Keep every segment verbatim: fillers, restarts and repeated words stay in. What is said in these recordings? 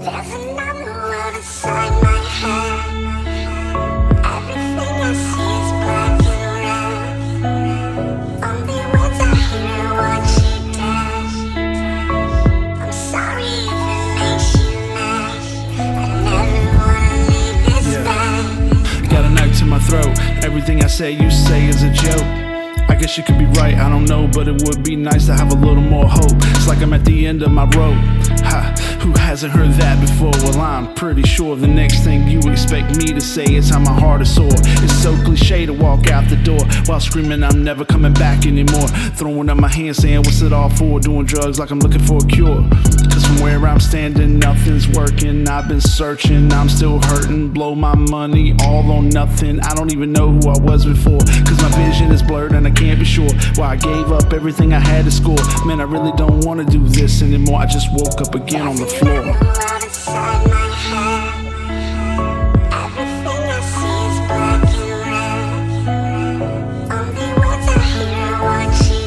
There's another world inside my head. Everything I see is black and red. Only words I hear are what she does. I'm sorry if it makes you mad. I never wanna leave this yeah. bed. Got a knife to my throat. Everything I say, you say is a joke. I guess you could be right, I don't know, but it would be nice to have a little more hope. It's like I'm at the end of my rope. Ha, who hasn't heard that before? Well, I'm pretty sure the next thing you expect me to say is how my heart is sore. It's so cliche to walk out the door while screaming I'm never coming back anymore. Throwing up my hands saying what's it all for? Doing drugs like I'm looking for a cure. Cause from where I'm standing, nothing's working. I've been searching, I'm still hurting. Blow my money all on nothing. I don't even know who I was before. Cause my vision is blurred and I can't be sure why I gave up everything I had to score. Man, I really don't want to do this anymore. I just woke up again on the floor. Inside my head. Everything I see is black and red. Only words I hear are what she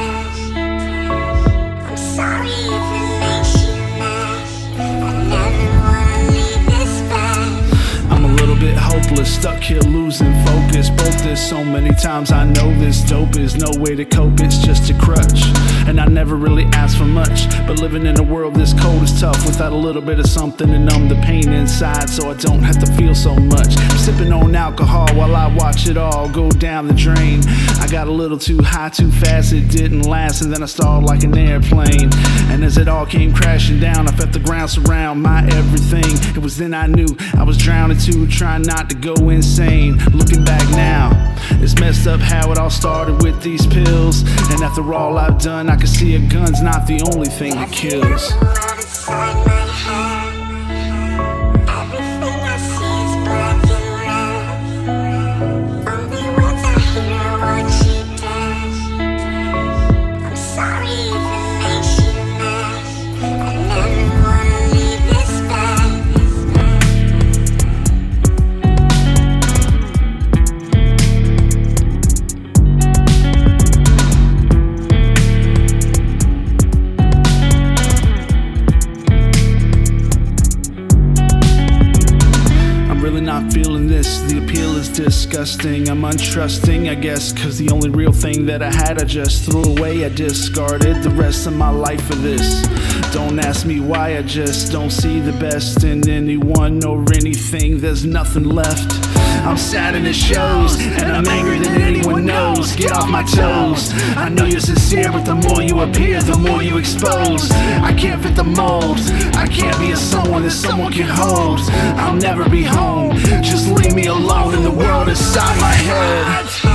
does. I'm sorry if it makes you mad. I never wanna leave this bed. I'm a little bit hopeless, stuck here losing focus. Broke this so many times, I know this dope is no way to cope, it's just a crutch. And I never really asked for much, but living in a world this cold is tough. Without a little bit of something to numb the pain inside, so I don't have to feel so much. I'm sipping on alcohol while I watch it all go down the drain. I got a little too high too fast, it didn't last, and then I stalled like an airplane. And as it all came crashing down, I felt the ground surround my everything. It was then I knew I was drowning too, trying not to go insane. Looking back now, it's messed up how it all started with these pills. And after all I've done, I can see a gun's not the only thing that kills. Inside my head. Everything I see is black and red. Only words I hear are what she does. I'm sorry if it makes you mad. I never wanna leave this bed. Not feeling this, the appeal is disgusting. I'm untrusting, I guess, cause the only real thing that I had I just threw away. I discarded the rest of my life for this. Don't ask me why, I just don't see the best in anyone or anything. There's nothing left. I'm sad and it shows, and I'm angry than anyone knows. Get off my toes. I know you're sincere, but the more you appear, the more you expose. I can't fit the mold. I can't be a someone that someone can hold. I'll never be home. Just leave me alone in the world inside my head.